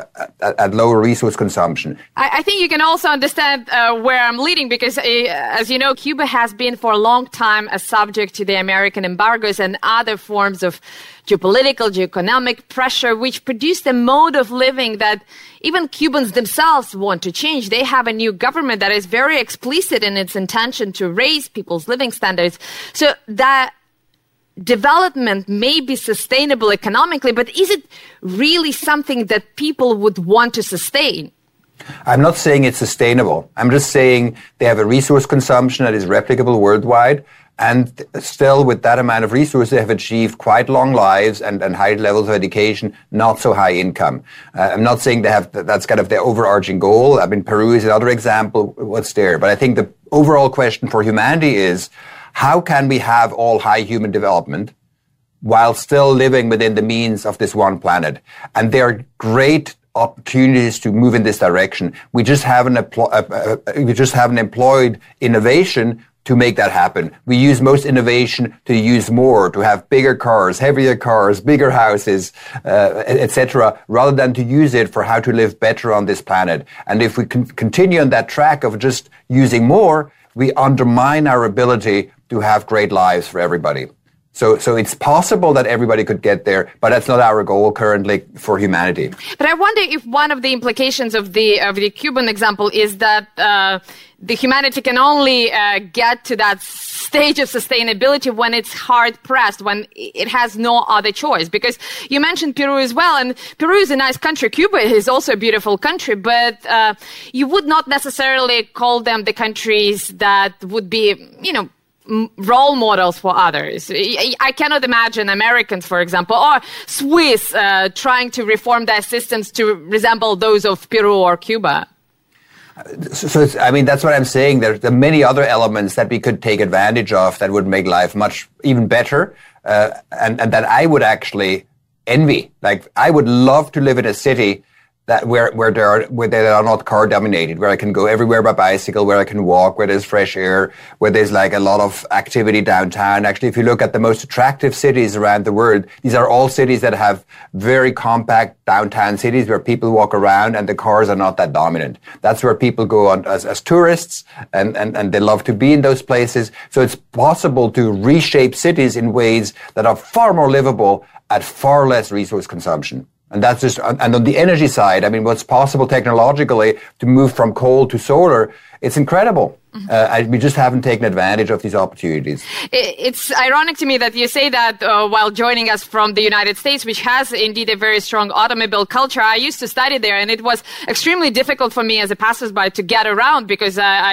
resource consumption.
I think you can also understand where I'm leading, because as you know, Cuba has been for a long time a subject to the American embargoes and other forms of geopolitical, geoeconomic pressure, which produced a mode of living that even Cubans themselves want to change. They have a new government that is very explicit in its intention to raise people's living standards. So that development may be sustainable economically, but is it really something that people would want to sustain?
I'm not saying it's sustainable. I'm just saying they have a resource consumption that is replicable worldwide, and still with that amount of resources, they have achieved quite long lives and high levels of education, not so high income. I'm not saying that's kind of the overarching goal. I mean, Peru is another example, what's there. But I think the overall question for humanity is, how can we have all high human development while still living within the means of this one planet? And there are great opportunities to move in this direction. We just haven't employed innovation to make that happen. We use most innovation to use more, to have bigger cars, heavier cars, bigger houses, etc., rather than to use it for how to live better on this planet. And if we continue on that track of just using more, we undermine our ability to have great lives for everybody. So it's possible that everybody could get there, but that's not our goal currently for humanity.
But I wonder if one of the implications of the Cuban example is that the humanity can only get to that stage of sustainability when it's hard pressed, when it has no other choice. Because you mentioned Peru as well, and Peru is a nice country. Cuba is also a beautiful country, but you would not necessarily call them the countries that would be, role models for others. I cannot imagine Americans, for example, or Swiss trying to reform their systems to resemble those of Peru or Cuba.
So that's what I'm saying. There are many other elements that we could take advantage of that would make life much even better, and that I would actually envy. Like, I would love to live in a city that where they are not car dominated, where I can go everywhere by bicycle, where I can walk, where there's fresh air, where there's like a lot of activity downtown. Actually, if you look at the most attractive cities around the world, these are all cities that have very compact downtown cities where people walk around and the cars are not that dominant. That's where people go on as tourists, and they love to be in those places. So it's possible to reshape cities in ways that are far more livable at far less resource consumption. And that's just, and on the energy side, I mean, what's possible technologically to move from coal to solar, it's incredible. We just haven't taken advantage of these opportunities.
It's ironic to me that you say that while joining us from the United States, which has indeed a very strong automobile culture. I used to study there, and it was extremely difficult for me as a passersby to get around because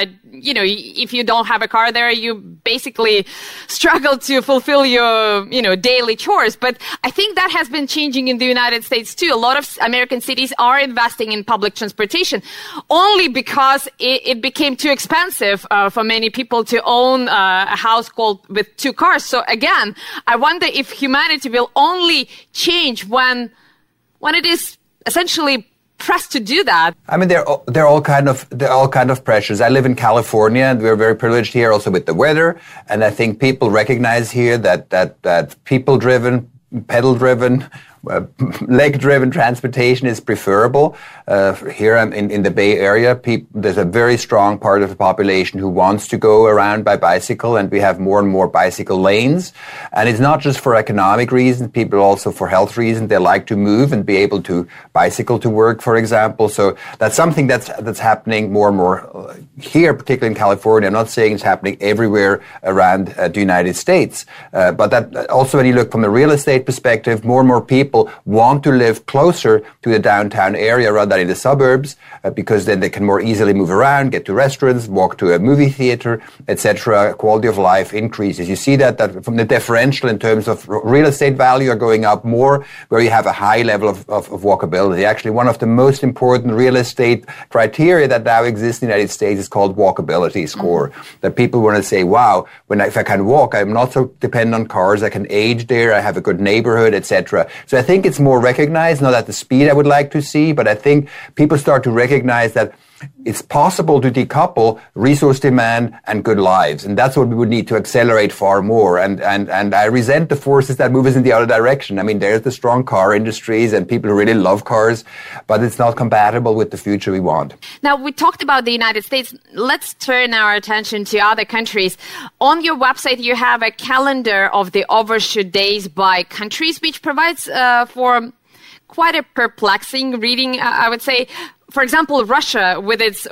if you don't have a car there, you basically struggle to fulfill your, daily chores. But I think that has been changing in the United States too. A lot of American cities are investing in public transportation only because it became too expensive for many people to own a house with two cars. So again, I wonder if humanity will only change when it is essentially pressed to do that. I mean,
they're all kind of pressures. I live in California, and we're very privileged here also with the weather. And I think people recognize here that people-driven, pedal-driven, leg-driven transportation is preferable. Here I'm in the Bay Area, there's a very strong part of the population who wants to go around by bicycle, and we have more and more bicycle lanes. And it's not just for economic reasons, people also for health reasons. They like to move and be able to bicycle to work, for example. So that's something that's happening more and more here, particularly in California. I'm not saying it's happening everywhere around the United States. But that also, when you look from a real estate perspective, more and more people want to live closer to the downtown area rather than in the suburbs, because then they can more easily move around, get to restaurants, walk to a movie theater, etc. Quality of life increases. You see that from the differential in terms of real estate value are going up more where you have a high level of walkability. Actually, one of the most important real estate criteria that now exists in the United States is called walkability score. That people want to say, wow, if I can walk, I'm not so dependent on cars, I can age there, I have a good neighborhood, etc. So I think it's more recognized, not at the speed I would like to see, but I think people start to recognize that it's possible to decouple resource demand and good lives. And that's what we would need to accelerate far more. And I resent the forces that move us in the other direction. I mean, there's the strong car industries and people who really love cars, but it's not compatible with the future we want.
Now, we talked about the United States. Let's turn our attention to other countries. On your website, you have a calendar of the overshoot days by countries, which provides for quite a perplexing reading, I would say. For example, Russia, with its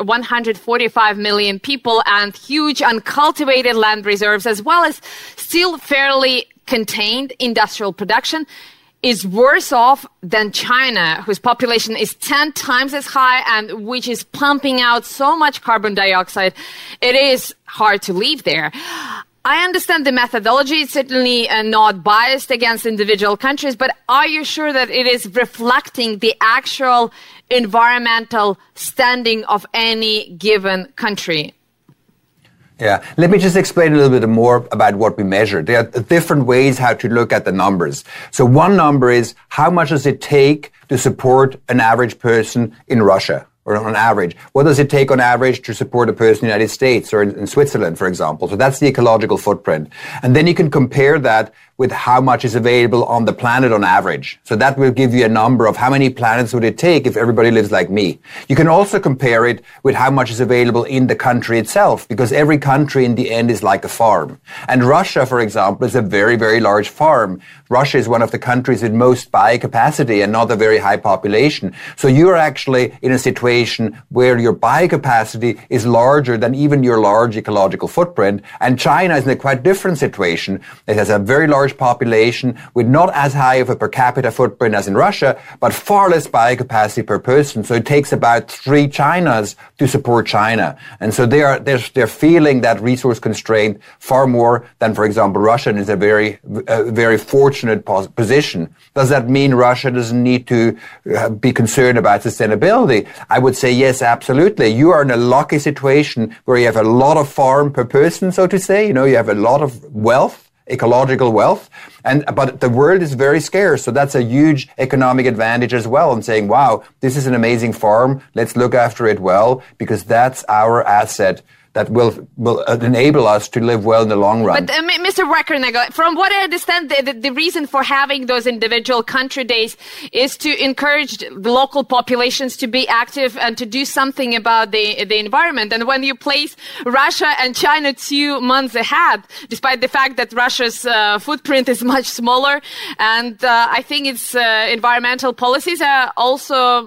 145 million people and huge uncultivated land reserves, as well as still fairly contained industrial production, is worse off than China, whose population is 10 times as high and which is pumping out so much carbon dioxide. It is hard to live there. I understand the methodology is certainly not biased against individual countries, but are you sure that it is reflecting the actual environmental standing of any given country?
Yeah, let me just explain a little bit more about what we measure. There are different ways how to look at the numbers. So one number is how much does it take to support an average person in Russia? Or on average, what does it take on average to support a person in the United States or in Switzerland, for example? So that's the ecological footprint. And then you can compare that with how much is available on the planet on average. So that will give you a number of how many planets would it take if everybody lives like me. You can also compare it with how much is available in the country itself, because every country in the end is like a farm. And Russia, for example, is a very, very large farm. Russia is one of the countries with most biocapacity and not a very high population. So you're actually in a situation situation where your biocapacity is larger than even your large ecological footprint. And China is in a quite different situation. It has a very large population with not as high of a per capita footprint as in Russia, but far less biocapacity per person. So it takes about 3 Chinas to support China. And so they're feeling that resource constraint far more than, for example, Russia is a very fortunate position. Does that mean Russia doesn't need to be concerned about sustainability? I would say yes, absolutely. You are in a lucky situation where you have a lot of farm per person, so to say. You have a lot of wealth, ecological wealth, but the world is very scarce. So that's a huge economic advantage as well. And saying, wow, this is an amazing farm. Let's look after it well, because that's our asset that will enable us to live well in the long run.
But Mr. Wackernagel, from what I understand, the reason for having those individual country days is to encourage the local populations to be active and to do something about the environment. And when you place Russia and China 2 months ahead, despite the fact that Russia's footprint is much smaller, and I think its environmental policies are also...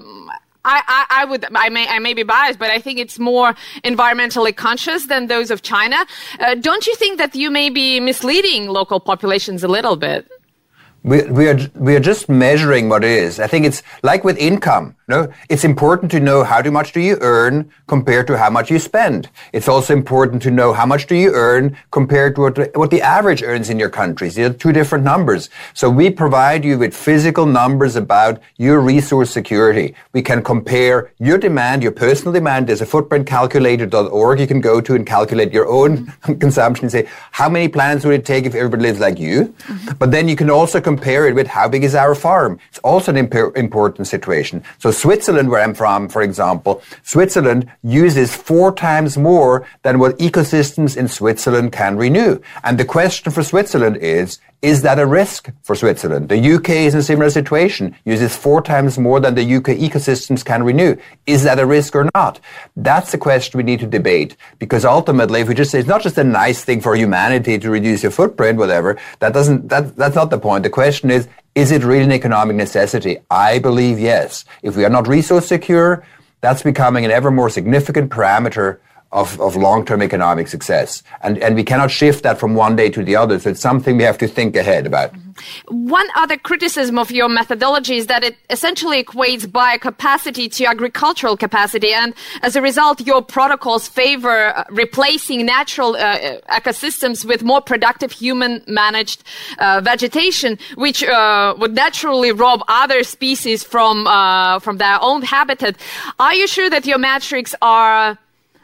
I may be biased, but I think it's more environmentally conscious than those of China. Don't you think that you may be misleading local populations a little bit?
We are just measuring what it is. I think it's like with income. It's important to know how much do you earn compared to how much you spend. It's also important to know how much do you earn compared to what the average earns in your countries. These are 2 different numbers. So we provide you with physical numbers about your resource security. We can compare your demand, your personal demand. There's a footprintcalculator.org you can go to and calculate your own consumption and say, how many plants would it take if everybody lives like you? Mm-hmm. But then you can also compare it with how big is our farm. It's also an important situation. So Switzerland, where I'm from, for example, Switzerland uses 4 times more than what ecosystems in Switzerland can renew. And the question for Switzerland is that a risk for Switzerland? The UK is in a similar situation, uses 4 times more than the UK ecosystems can renew. Is that a risk or not? That's the question we need to debate, because ultimately, if we just say it's not just a nice thing for humanity to reduce your footprint, whatever, that's not the point. The question is it really an economic necessity? I believe yes. If we are not resource secure, that's becoming an ever more significant parameter of long-term economic success. And we cannot shift that from one day to the other. So it's something we have to think ahead about.
One other criticism of your methodology is that it essentially equates biocapacity to agricultural capacity. And as a result, your protocols favor replacing natural ecosystems with more productive human-managed vegetation, which would naturally rob other species from their own habitat. Are you sure that your metrics are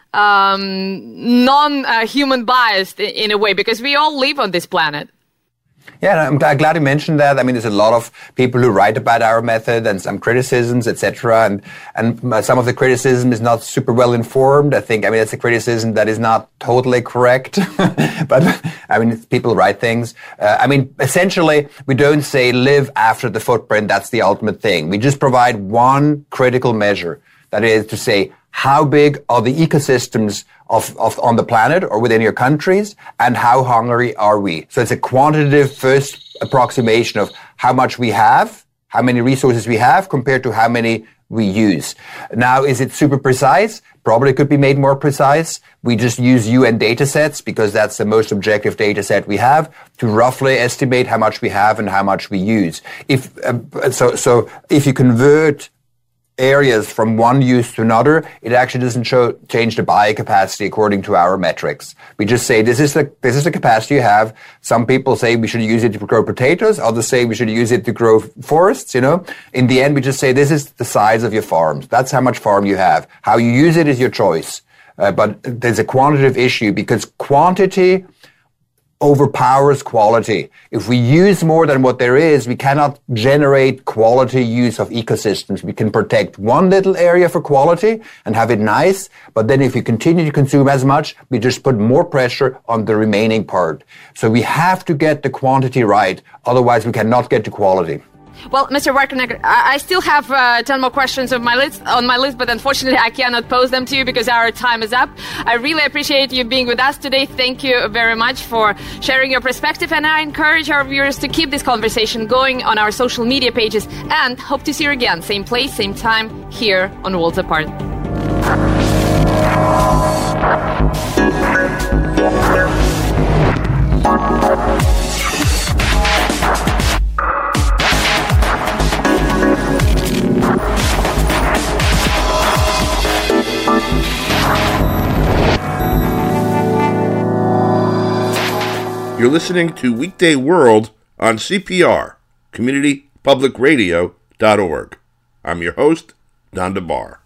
non-human biased in a way, because we all live on this planet?
Yeah, I'm glad you mentioned that. I mean, there's a lot of people who write about our method and some criticisms, etc. And some of the criticism is not super well informed. I mean, it's a criticism that is not totally correct. But, I mean, people write things. Essentially, we don't say live after the footprint. That's the ultimate thing. We just provide one critical measure. That is to say, how big are the ecosystems on the planet or within your countries, and how hungry are we? So it's a quantitative first approximation of how much we have, how many resources we have compared to how many we use. Now, is it super precise? Probably could be made more precise. We just use UN data sets because that's the most objective data set we have to roughly estimate how much we have and how much we use. If you convert areas from one use to another, it actually doesn't change the biocapacity according to our metrics. We just say this is the capacity you have. Some people say we should use it to grow potatoes. Others say we should use it to grow forests. In the end, we just say this is the size of your farms. That's how much farm you have. How you use it is your choice. But there's a quantitative issue because quantity overpowers quality. If we use more than what there is, we cannot generate quality use of ecosystems. We can protect one little area for quality and have it nice, but then if we continue to consume as much, we just put more pressure on the remaining part. So we have to get the quantity right, otherwise we cannot get to quality.
Well, Mr. Warkenegger, I still have 10 more questions on my list, but unfortunately I cannot pose them to you because our time is up. I really appreciate you being with us today. Thank you very much for sharing your perspective, and I encourage our viewers to keep this conversation going on our social media pages, and hope to see you again, same place, same time, here on Worlds Apart.
You're listening to Weekday World on CPR, CommunityPublicRadio.org. I'm your host, Don DeBar.